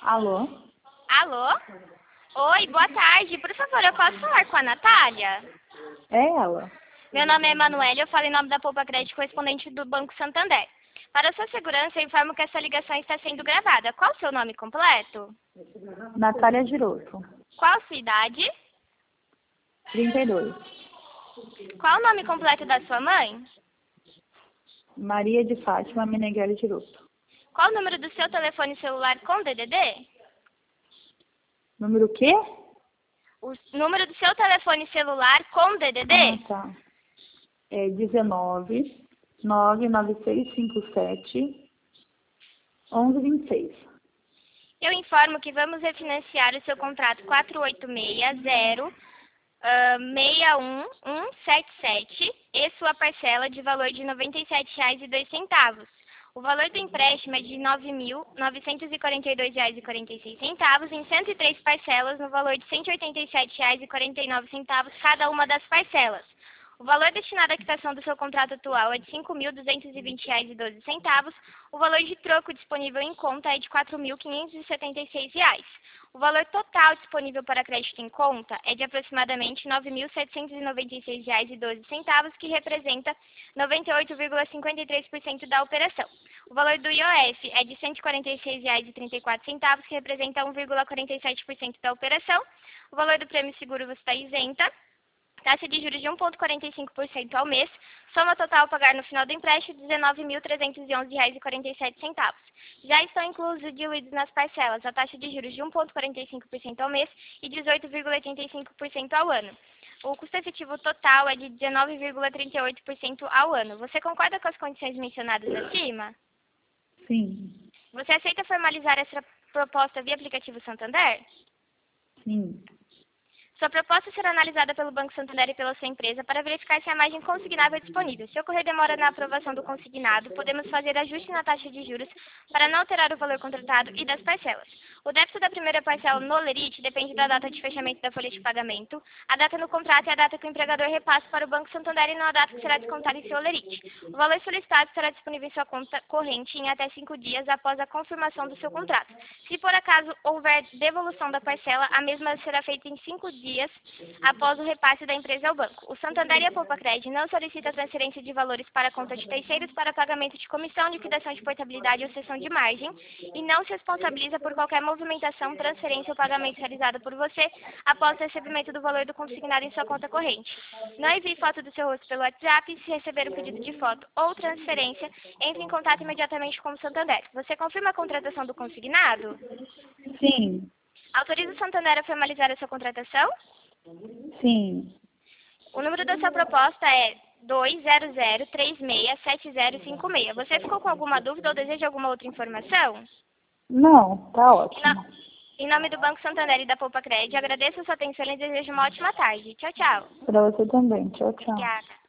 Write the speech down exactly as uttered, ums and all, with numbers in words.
Alô? Alô? Oi, boa tarde. Por favor, eu posso falar com a Natália? É ela. Meu nome é Emanuele, eu falo em nome da Poupa Crédito, correspondente do Banco Santander. Para sua segurança, eu informo que essa ligação está sendo gravada. Qual o seu nome completo? Natália Giroto. Qual a sua idade? trinta e dois. Qual o nome completo da sua mãe? Maria de Fátima Meneghelli Giroto. Qual o número do seu telefone celular com D D D? Número o quê? O número do seu telefone celular com D D D? Ah, tá. É dezenove, nove nove seis cinco sete, onze vinte e seis. Eu informo que vamos refinanciar o seu contrato quatro oito seis zero seis um um sete sete e sua parcela de valor de noventa e sete reais e dois centavos. O valor do empréstimo é de nove mil novecentos e quarenta e dois reais e quarenta e seis centavos em cento e três parcelas no valor de cento e oitenta e sete reais e quarenta e nove centavos cada uma das parcelas. O valor destinado à quitação do seu contrato atual é de cinco mil duzentos e vinte reais e doze centavos. O valor de troco disponível em conta é de quatro mil quinhentos e setenta e seis reais. O valor total disponível para crédito em conta é de aproximadamente nove mil setecentos e noventa e seis reais e doze centavos, que representa noventa e oito vírgula cinquenta e três por cento da operação. O valor do I O F é de cento e quarenta e seis reais e trinta e quatro centavos, que representa um vírgula quarenta e sete por cento da operação. O valor do prêmio seguro você está isenta. Taxa de juros de um vírgula quarenta e cinco por cento ao mês. Soma total a pagar no final do empréstimo, dezenove mil trezentos e onze reais e quarenta e sete centavos. Já estão inclusos e diluídos nas parcelas a taxa de juros de um vírgula quarenta e cinco por cento ao mês e dezoito vírgula oitenta e cinco por cento ao ano. O custo efetivo total é de dezenove vírgula trinta e oito por cento ao ano. Você concorda com as condições mencionadas acima? Sim. Você aceita formalizar essa proposta via aplicativo Santander? Sim. Sua proposta será analisada pelo Banco Santander e pela sua empresa para verificar se a margem consignável é disponível. Se ocorrer demora na aprovação do consignado, podemos fazer ajuste na taxa de juros para não alterar o valor contratado e das parcelas. O débito da primeira parcela no Lerite depende da data de fechamento da folha de pagamento, a data no contrato é a data que o empregador repassa para o Banco Santander e não a data que será descontada em seu Lerite. O valor solicitado estará disponível em sua conta corrente em até cinco dias após a confirmação do seu contrato. Se por acaso houver devolução da parcela, a mesma será feita em cinco dias após o repasse da empresa ao banco. O Santander e a Poupa Crédito não solicitam transferência de valores para a conta de terceiros para pagamento de comissão, liquidação de portabilidade ou cessão de margem e não se responsabiliza por qualquer movimentação, transferência ou pagamento realizado por você após o recebimento do valor do consignado em sua conta corrente. Não envie foto do seu rosto pelo WhatsApp. Se receber um pedido de foto ou transferência, entre em contato imediatamente com o Santander. Você confirma a contratação do consignado? Sim. Autoriza o Santander a formalizar a sua contratação? Sim. O número da sua proposta é dois zero zero três seis sete zero cinco seis. Você ficou com alguma dúvida ou deseja alguma outra informação? Não, tá Em, ótimo. no... em nome do Banco Santander e da Poupa Crédito, agradeço a sua atenção e desejo uma ótima tarde. Tchau, tchau. Pra você também. Tchau, tchau. Obrigada.